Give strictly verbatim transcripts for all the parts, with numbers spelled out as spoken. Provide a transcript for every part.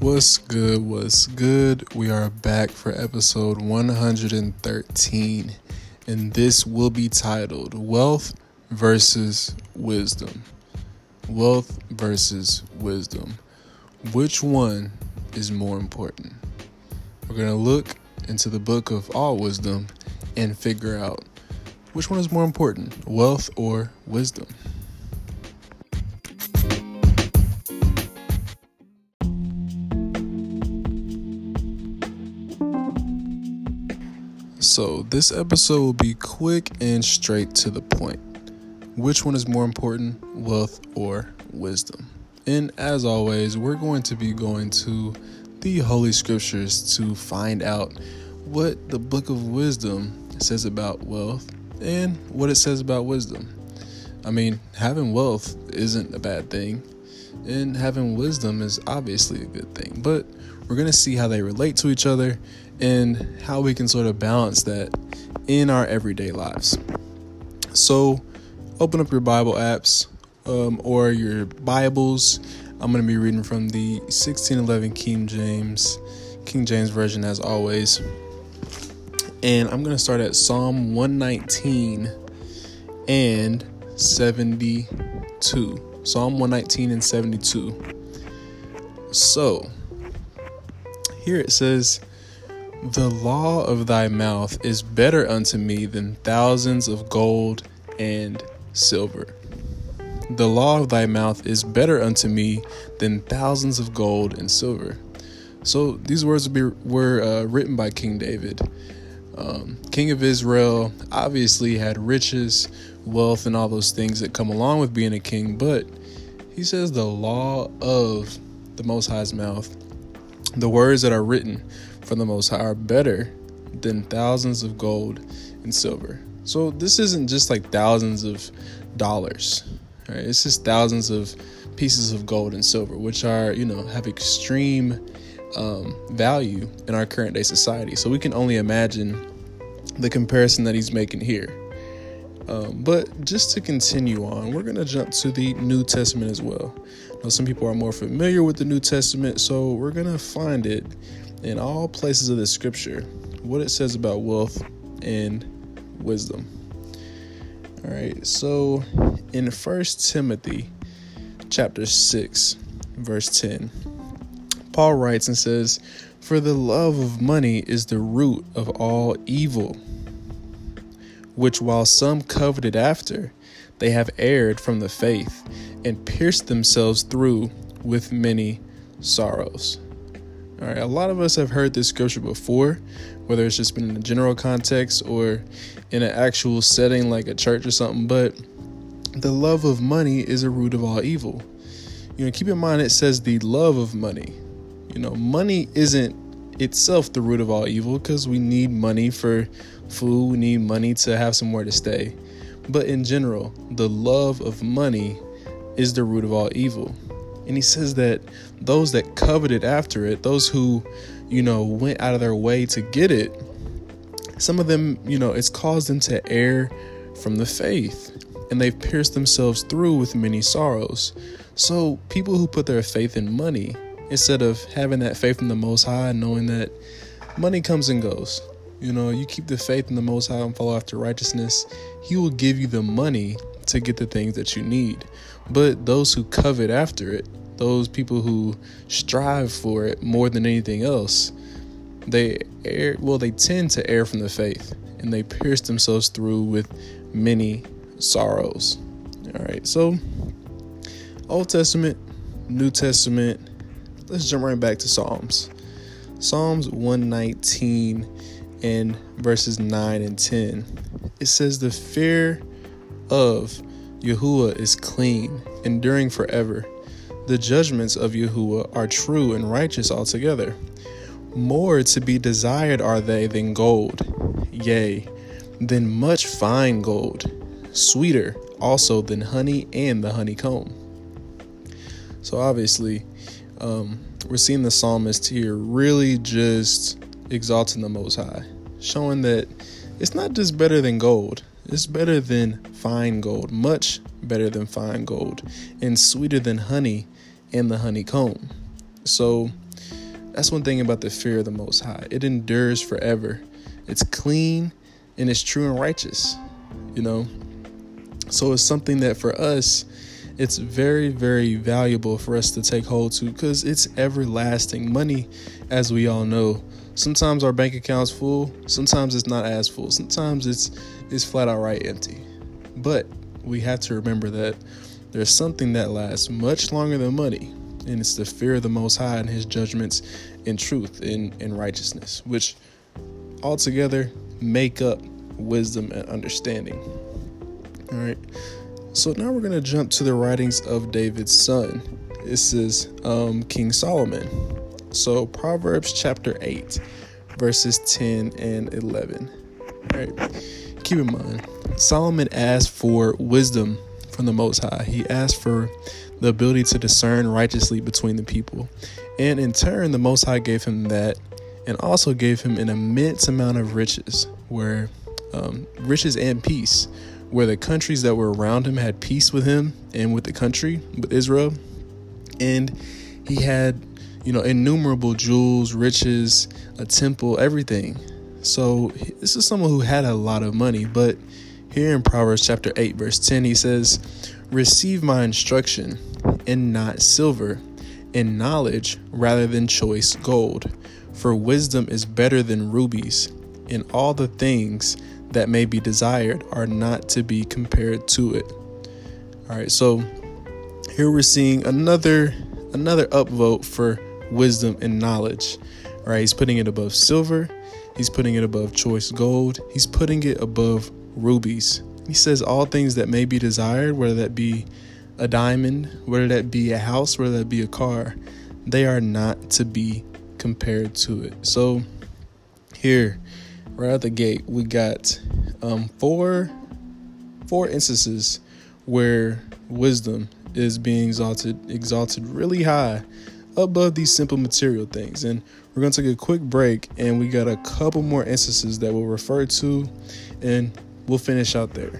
What's good? What's good? We are back for episode one hundred thirteen, and this will be titled Wealth versus Wisdom. Wealth versus wisdom. Which one is more important? We're going to look into the book of all wisdom and figure out which one is more important, wealth or wisdom. So this episode will be quick and straight to the point. Which one is more important, wealth or wisdom? And as always, we're going to be going to the Holy Scriptures to find out what the book of wisdom says about wealth and what it says about wisdom. I mean, having wealth isn't a bad thing, and having wisdom is obviously a good thing, but we're going to see how they relate to each other and how we can sort of balance that in our everyday lives. So open up your Bible apps um, or your Bibles. I'm going to be reading from the sixteen eleven King James, King James Version as always. And I'm going to start at Psalm one nineteen and seventy-two. Psalm one nineteen and seventy-two. So here it says, "The law of thy mouth is better unto me than thousands of gold and silver." The law of thy mouth is better unto me than thousands of gold and silver. So these words be, were uh, written by King David. Um, King of Israel obviously had riches, wealth, and all those things that come along with being a king. But he says the law of the Most High's mouth, the words that are written from the Most High, are better than thousands of gold and silver. So this isn't just like thousands of dollars, right? It's just thousands of pieces of gold and silver, which are, you know, have extreme um, value in our current day society. So we can only imagine the comparison that he's making here. Um, but just to continue on, we're going to jump to the New Testament as well. Now, some people are more familiar with the New Testament, so we're going to find it in all places of the scripture, what it says about wealth and wisdom. All right, so in First Timothy chapter six, verse ten, Paul writes and says, "For the love of money is the root of all evil, which while some coveted after, they have erred from the faith and pierced themselves through with many sorrows." All right, a lot of us have heard this scripture before, whether it's just been in a general context or in an actual setting like a church or something, but the love of money is a root of all evil. You know, keep in mind it says the love of money. You know, money isn't itself the root of all evil, because we need money for food, we need money to have somewhere to stay. But in general, the love of money is the root of all evil. And he says that those that coveted after it, those who, you know, went out of their way to get it, some of them, you know, it's caused them to err from the faith, and they've pierced themselves through with many sorrows. So people who put their faith in money, instead of having that faith in the Most High, knowing that money comes and goes, you know, you keep the faith in the Most High and follow after righteousness, he will give you the money to get the things that you need. But those who covet after it, those people who strive for it more than anything else, they err, well, they tend to err from the faith, and they pierce themselves through with many sorrows. All right, so Old Testament, New Testament, let's jump right back to Psalms. Psalms one nineteen and verses nine and ten. It says, "The fear of Yahuwah is clean, enduring forever. The judgments of Yahuwah are true and righteous altogether. More to be desired are they than gold, yea, than much fine gold, sweeter also than honey and the honeycomb." So obviously, um, we're seeing the psalmist here really just exalting the Most High, showing that it's not just better than gold, it's better than fine gold, much better than fine gold, and sweeter than honey and the honeycomb. So That's one thing about the fear of the Most High. It endures forever. It's clean and it's true and righteous, you know. So it's something that for us, it's very, very valuable for us to take hold to because it's everlasting. Money, as we all know, sometimes our bank account's full, sometimes it's not as full, sometimes it's it's flat out right empty. But we have to remember that there's something that lasts much longer than money, and it's the fear of the Most High and his judgments in truth and in righteousness, which altogether make up wisdom and understanding. All right. So now we're going to jump to the writings of David's son. This is um, King Solomon. So Proverbs chapter eight, verses ten and eleven. All right. Keep in mind, Solomon asked for wisdom from the Most High. He asked for the ability to discern righteously between the people. And in turn, the Most High gave him that and also gave him an immense amount of riches, where um, riches and peace, where the countries that were around him had peace with him and with the country, with Israel. And he had, you know, innumerable jewels, riches, a temple, everything. So this is someone who had a lot of money. But here in Proverbs chapter eight, verse ten, he says, "Receive my instruction and not silver, and knowledge rather than choice gold. For wisdom is better than rubies, and all the things that may be desired are not to be compared to it." All right, so here we're seeing another another upvote for wisdom and knowledge. All right, he's putting it above silver. He's putting it above choice gold. He's putting it above rubies. He says all things that may be desired, whether that be a diamond, whether that be a house, whether that be a car, they are not to be compared to it. So here, right out the gate, we got um, four four instances where wisdom is being exalted, exalted really high above these simple material things. And we're going to take a quick break, and we got a couple more instances that we'll refer to, and we'll finish out there.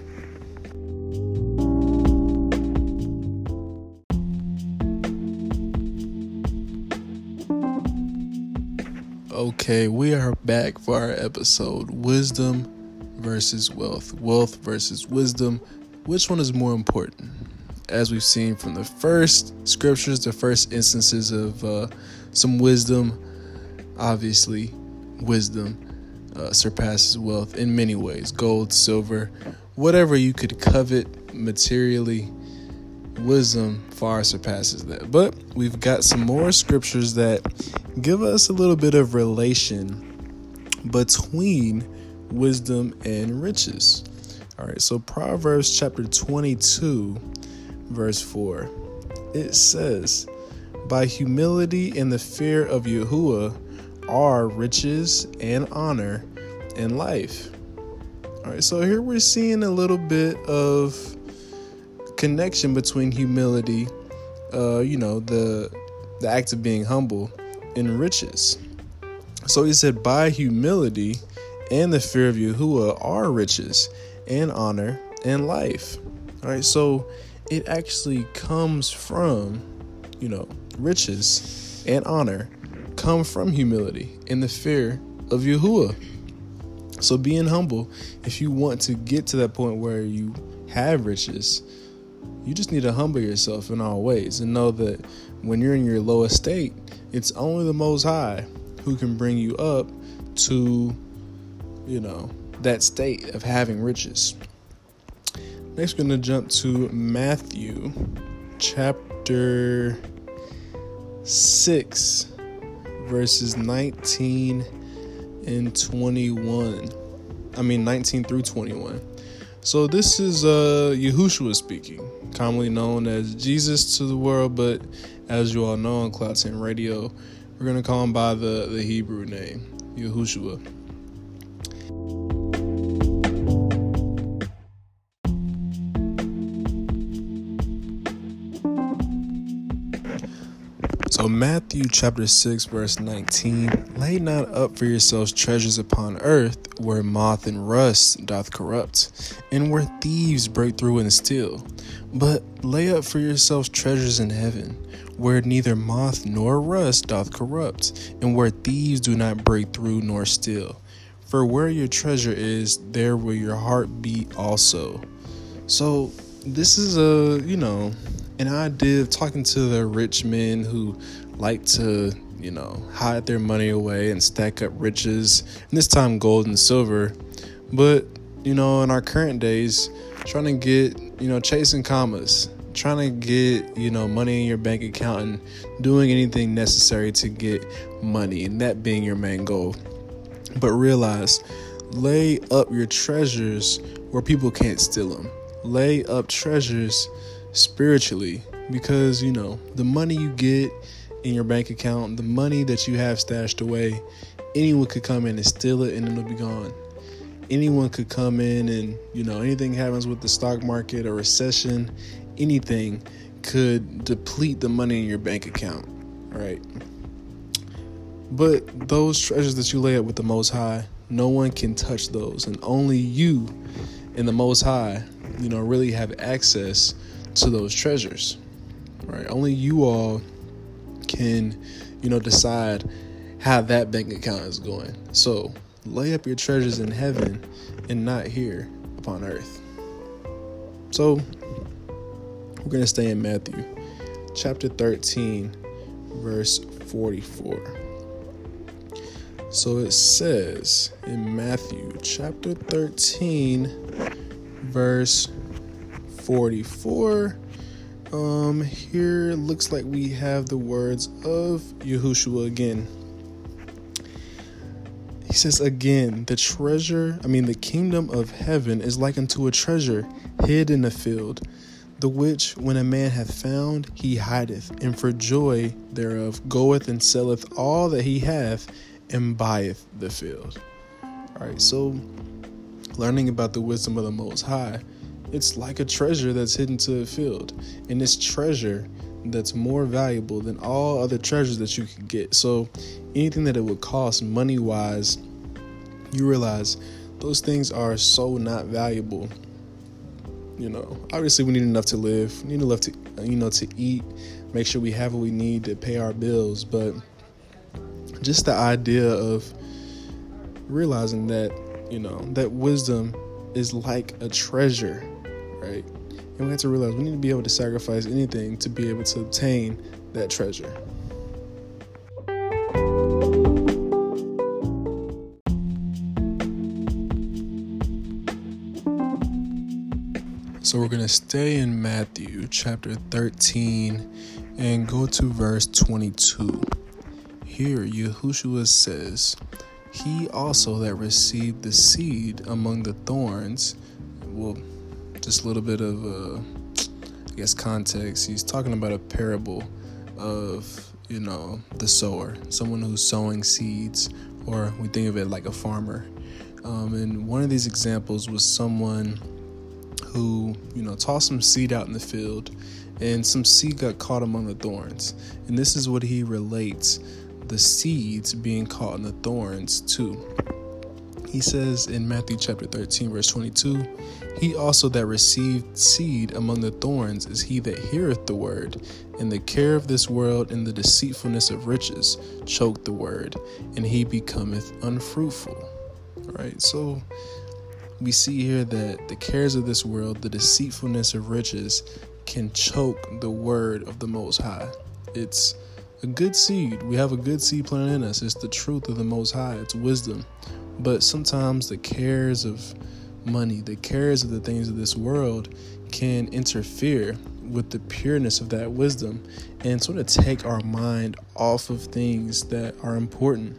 Okay, we are back for our episode, Wisdom versus Wealth. Wealth versus wisdom. Which one is more important? As we've seen from the first scriptures, the first instances of uh, some wisdom, obviously, wisdom uh, surpasses wealth in many ways. Gold, silver, whatever you could covet materially, wisdom far surpasses that. But we've got some more scriptures that give us a little bit of relation between wisdom and riches. All right, so Proverbs chapter twenty-two, verse four, it says, "By humility and the fear of Yahuwah are riches and honor and life." All right, so here we're seeing a little bit of connection between humility, uh, you know, the the act of being humble, and riches. So he said, by humility and the fear of Yahuwah are riches and honor and life. All right, so it actually comes from, you know, riches and honor come from humility and the fear of Yahuwah. So being humble, if you want to get to that point where you have riches, you just need to humble yourself in all ways and know that when you're in your lowest state, it's only the Most High who can bring you up to, you know, that state of having riches. Next, we're going to jump to Matthew chapter six, verses nineteen and twenty-one. I mean, nineteen through twenty-one. So this is uh, Yahushua speaking, commonly known as Jesus to the world, but as you all know on Cloud ten Radio, we're going to call him by the, the Hebrew name, Yahushua. So Matthew chapter six, verse nineteen, "Lay not up for yourselves treasures upon earth, where moth and rust doth corrupt, and where thieves break through and steal. But lay up for yourselves treasures in heaven, where neither moth nor rust doth corrupt, and where thieves do not break through nor steal. For where your treasure is, there will your heart be also. So this is a, you know, an idea of talking to the rich men who like to, you know, hide their money away and stack up riches, and this time gold and silver. But, you know, in our current days, trying to get, you know, chasing commas, trying to get, you know, money in your bank account and doing anything necessary to get money, and that being your main goal. But realize, lay up your treasures where people can't steal them. Lay up treasures spiritually, because, you know, the money you get in your bank account, the money that you have stashed away, anyone could come in and steal it and it'll be gone. Anyone could come in and, you know, anything happens with the stock market or recession, anything could deplete the money in your bank account, right? But those treasures that you lay up with the Most High, no one can touch those, and only you and the Most High, you know, really have access to those treasures, right? Only you all can, you know, decide how that bank account is going. So lay up your treasures in heaven and not here upon earth. So we're going to stay in Matthew chapter thirteen, verse forty-four. So it says in Matthew chapter thirteen, verse forty-four, um, here it looks like we have the words of Yahushua again. He says again, the treasure, I mean, the kingdom of heaven is like unto a treasure hid in a field, the which when a man hath found, he hideth, and for joy thereof goeth and selleth all that he hath, and buyeth the field. All right, so learning about the wisdom of the Most High, it's like a treasure that's hidden to a field, and this treasure that's more valuable than all other treasures that you could get. So anything that it would cost money wise, you realize those things are so not valuable. You know, obviously we need enough to live, we need enough to, you know, to eat, make sure we have what we need to pay our bills. But just the idea of realizing that, you know, that wisdom is like a treasure, right? And we have to realize we need to be able to sacrifice anything to be able to obtain that treasure. So we're going to stay in Matthew chapter thirteen and go to verse twenty-two. Here, Yahushua says, he also that received the seed among the thorns, well, just a little bit of, uh, I guess, context. He's talking about a parable of, you know, the sower, someone who's sowing seeds, or we think of it like a farmer. Um, and one of these examples was someone who, you know, tossed some seed out in the field, and some seed got caught among the thorns. And this is what he relates the seeds being caught in the thorns to. He says in Matthew chapter thirteen, verse twenty-two, he also that received seed among the thorns is he that heareth the word, and the care of this world and the deceitfulness of riches choke the word, and he becometh unfruitful. All right, so we see here that the cares of this world, the deceitfulness of riches, can choke the word of the Most High. It's a good seed. We have a good seed planted in us. It's the truth of the Most High. It's wisdom. But sometimes the cares of money, the cares of the things of this world can interfere with the pureness of that wisdom and sort of take our mind off of things that are important.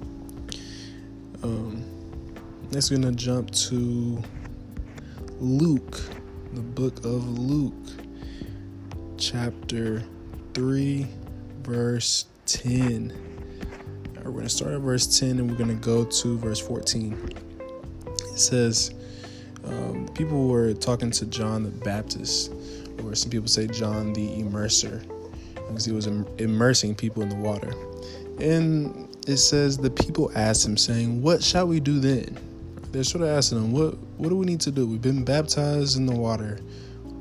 Um, next, we're going to jump to Luke, the book of Luke, chapter three, verse ten. Right, we're going to start at verse ten and we're going to go to verse fourteen. It says, um, people were talking to John the Baptist, or some people say John the Immerser, because he was im- immersing people in the water. And it says, the people asked him, saying, what shall we do then? They're sort of asking him, what, what do we need to do? We've been baptized in the water.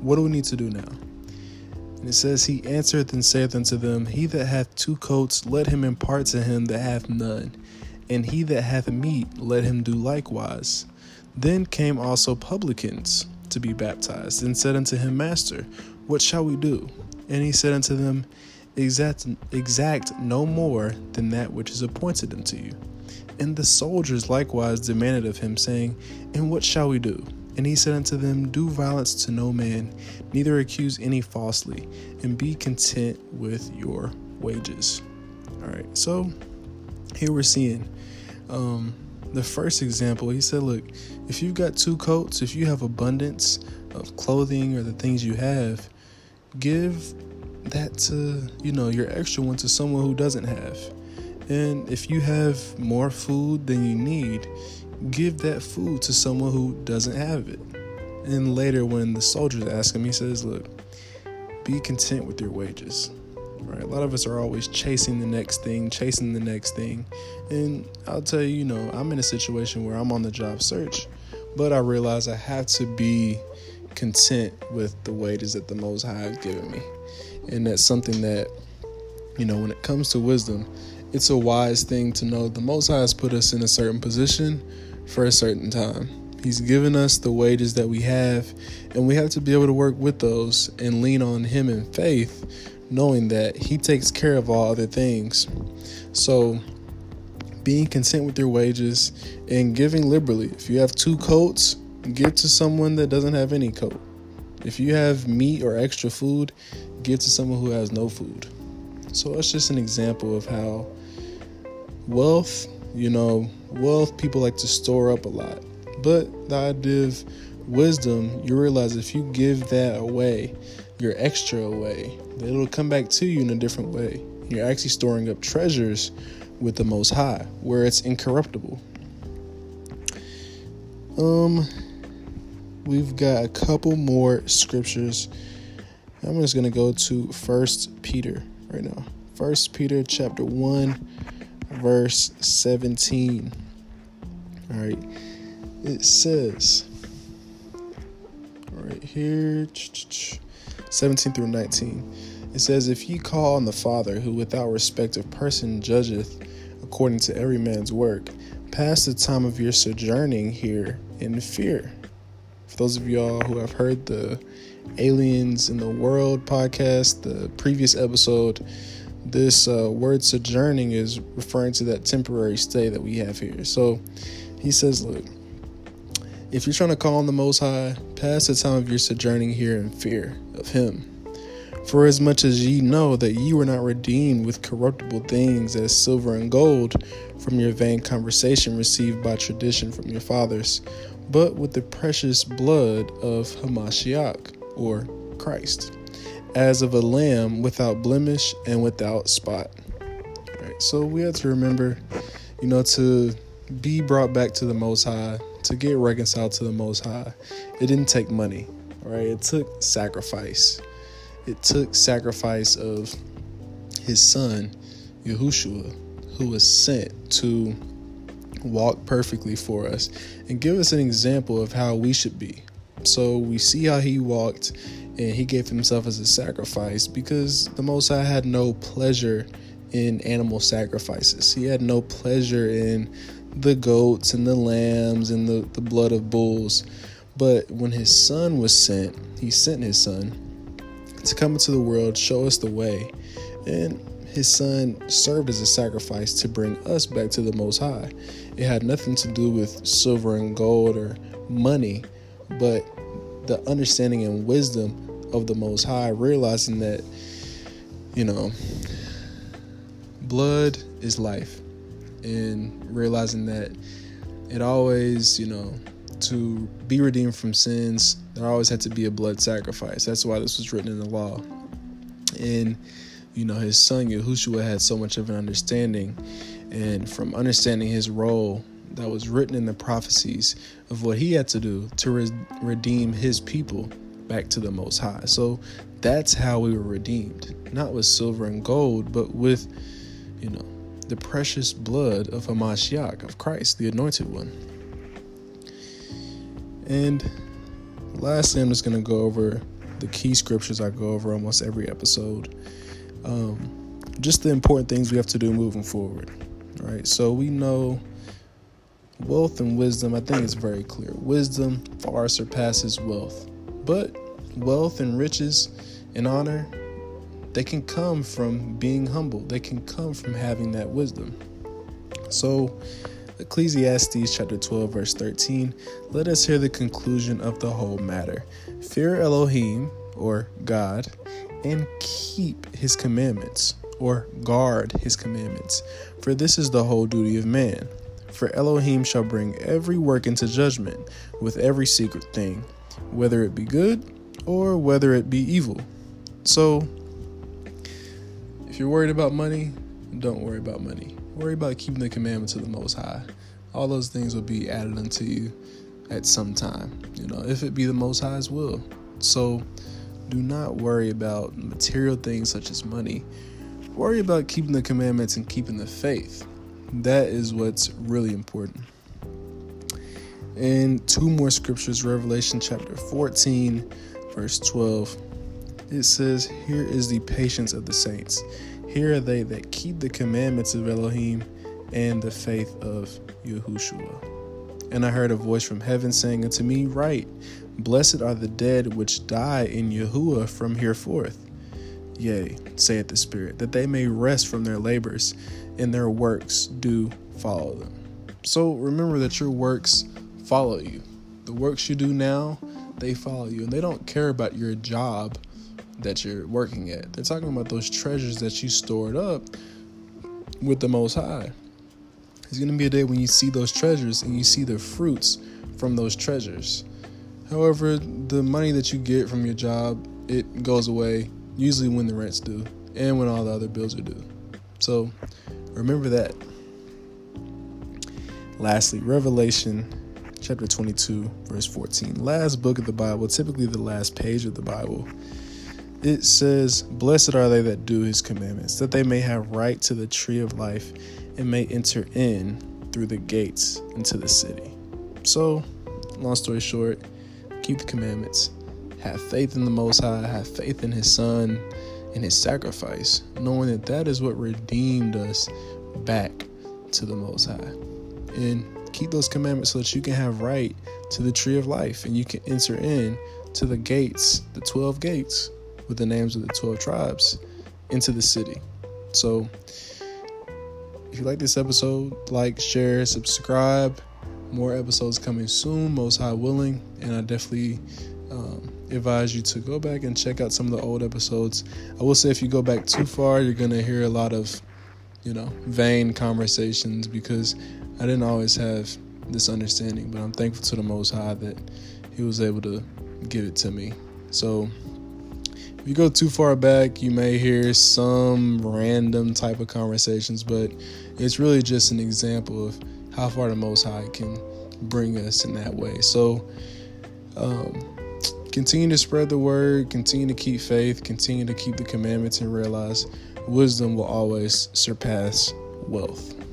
what do we need to do now? And it says, he answereth and saith unto them, he that hath two coats, let him impart to him that hath none. And he that hath meat, let him do likewise. Then came also publicans to be baptized, and said unto him, Master, what shall we do? And he said unto them, Exact, exact no more than that which is appointed unto you. And the soldiers likewise demanded of him, saying, And what shall we do? And he said unto them, Do violence to no man, neither accuse any falsely, and be content with your wages. All right, so here we're seeing um, the first example. He said, look, if you've got two coats, if you have abundance of clothing or the things you have, give that to, you know, your extra one to someone who doesn't have. And if you have more food than you need, give that food to someone who doesn't have it. And later when the soldiers ask him, he says, look, be content with your wages. Right? A lot of us are always chasing the next thing, chasing the next thing. And I'll tell you, you know, I'm in a situation where I'm on the job search, but I realize I have to be content with the wages that the Most High has given me. And that's something that, you know, when it comes to wisdom, it's a wise thing to know the Most High has put us in a certain position for a certain time. He's given us the wages that we have, and we have to be able to work with those and lean on Him in faith, knowing that He takes care of all other things. So being content with your wages and giving liberally. If you have two coats, give to someone that doesn't have any coat. If you have meat or extra food, give to someone who has no food. So it's just an example of how wealth, you know, wealth people like to store up a lot. But the idea of wisdom, you realize if you give that away, your extra away, that it'll come back to you in a different way. You're actually storing up treasures with the Most High, where it's incorruptible. Um, we've got a couple more scriptures. I'm just going to go to First Peter right now. First Peter chapter one, verse seventeen. All right. It says, right here, seventeen through nineteen. It says, If ye call on the Father, who without respect of person judgeth according to every man's work, pass the time of your sojourning here in fear. For those of y'all who have heard the Aliens in the World podcast, the previous episode, this uh, word sojourning is referring to that temporary stay that we have here. So he says, look, if you're trying to call on the Most High, pass the time of your sojourning here in fear of Him. For as much as ye know that ye were not redeemed with corruptible things as silver and gold from your vain conversation received by tradition from your fathers, but with the precious blood of Hamashiach, or Christ, as of a lamb without blemish and without spot. All right, so we have to remember, you know, to be brought back to the Most High, to get reconciled to the Most High, it didn't take money, all right? It took sacrifice. It took sacrifice of His Son, Yahushua, who was sent to walk perfectly for us and give us an example of how we should be. So we see how He walked, and He gave Himself as a sacrifice because the Most High had no pleasure in animal sacrifices. He had no pleasure in the goats and the lambs and the, the blood of bulls. But when His Son was sent, He sent His Son to come into the world, show us the way. And His Son served as a sacrifice to bring us back to the Most High. It had nothing to do with silver and gold or money, but the understanding and wisdom of the Most High, realizing that, you know, blood is life. And realizing that it always, you know, to be redeemed from sins, there always had to be a blood sacrifice. That's why this was written in the law. And, you know, His Son, Yahushua, had so much of an understanding. And from understanding His role that was written in the prophecies of what He had to do to re- redeem His people back to the Most High. So that's how we were redeemed. Not with silver and gold, but with, you know, the precious blood of Hamashiach, of Christ, the Anointed One. And lastly, I'm just going to go over the key scriptures I go over almost every episode. Um, just the important things we have to do moving forward, right? So we know wealth and wisdom, I think it's very clear. Wisdom far surpasses wealth. But wealth and riches and honor, they can come from being humble. They can come from having that wisdom. So Ecclesiastes chapter twelve, verse thirteen, let us hear the conclusion of the whole matter. Fear Elohim, or God, and keep his commandments, or guard his commandments. For this is the whole duty of man. For Elohim shall bring every work into judgment with every secret thing, whether it be good or whether it be evil. So, if you're worried about money, don't worry about money. Worry about keeping the commandments of the Most High. All those things will be added unto you at some time, you know, if it be the Most High's will. So, do not worry about material things such as money. Worry about keeping the commandments and keeping the faith. That is what's really important. And two more scriptures, Revelation chapter fourteen, verse twelve. It says, here is the patience of the saints. Here are they that keep the commandments of Elohim and the faith of Yahushua. And I heard a voice from heaven saying unto me, write, blessed are the dead which die in Yahuwah from hereforth. Yea, saith the Spirit, that they may rest from their labors, and their works do follow them. So remember that your works follow you. The works you do now, they follow you. And they don't care about your job that you're working at. They're talking about those treasures that you stored up with the Most High. There's going to be a day when you see those treasures and you see the fruits from those treasures. However, the money that you get from your job, it goes away usually when the rent's due and when all the other bills are due. So remember that. Lastly, Revelation chapter twenty-two, verse fourteen. Last book of the Bible, typically the last page of the Bible. It says, blessed are they that do his commandments, that they may have right to the tree of life and may enter in through the gates into the city. So, long story short, keep the commandments. Have faith in the Most High. Have faith in his Son and his sacrifice, knowing that that is what redeemed us back to the Most High. And keep those commandments so that you can have right to the tree of life and you can enter in to the gates, the twelve gates, with the names of the twelve tribes into the city. So if you like this episode, like, share, subscribe. More episodes coming soon, Most High willing. And I definitely um, advise you to go back and check out some of the old episodes. I will say if you go back too far, you're going to hear a lot of, you know, vain conversations because I didn't always have this understanding. But I'm thankful to the Most High that he was able to give it to me. So if you go too far back, you may hear some random type of conversations, but it's really just an example of how far the Most High can bring us in that way. So um, continue to spread the word, continue to keep faith, continue to keep the commandments, and realize wisdom will always surpass wealth.